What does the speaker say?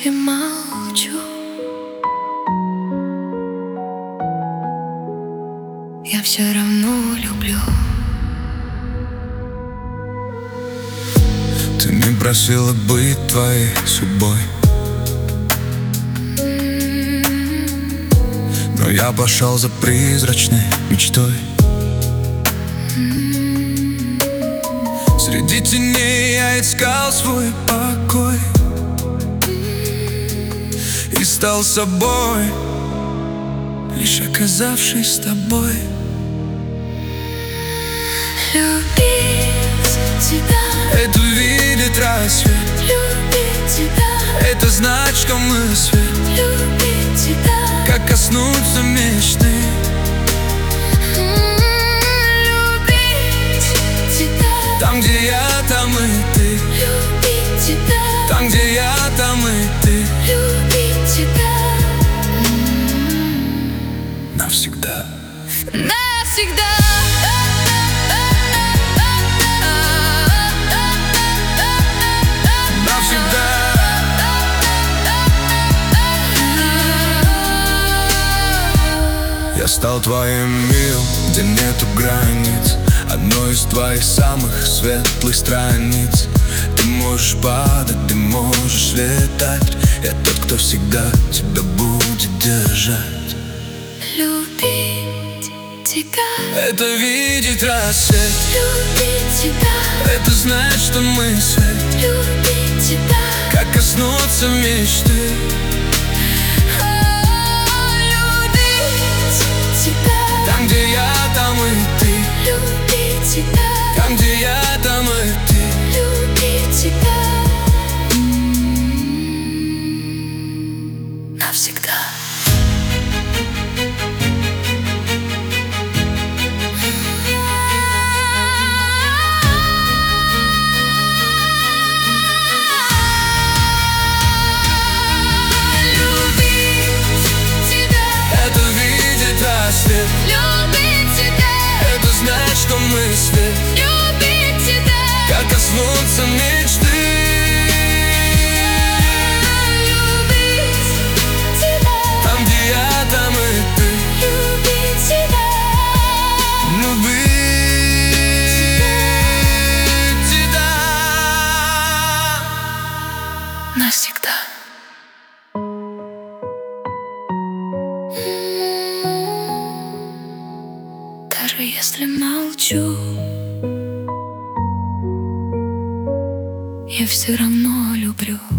если молчу, я все равно люблю. Ты не просила быть твоей судьбой, но я пошел за призрачной мечтой. Среди теней я искал свой покой и стал собой, лишь оказавшись с тобой. Любить тебя — Это видит рассвет, любить тебя — это знать, что мы свет. любить тебя, Как коснуться мечты, любить тебя, там, где я, там и ты. любить тебя, Там, где я, там и ты. любить тебя Навсегда. навсегда. Навсегда. Я стал твоим миром, где нету границ, одной из твоих самых светлых страниц. Ты можешь падать, ты можешь летать, я тот, кто всегда тебя будет держать. Любить тебя, Это видеть рассвет, любить тебя, это знать, что мы свет. любить тебя, Как коснуться мечты, любить тебя, там, где я, там и ты. любить тебя, Там, где я, там и ты. любить тебя навсегда. Это видит рассвет, Любить тебя, это знать, что мы свет. любить тебя, Как коснуться мечты, любить тебя, там, где я, там и ты. любить тебя, Любить тебя навсегда. Даже если молчу, я все равно люблю.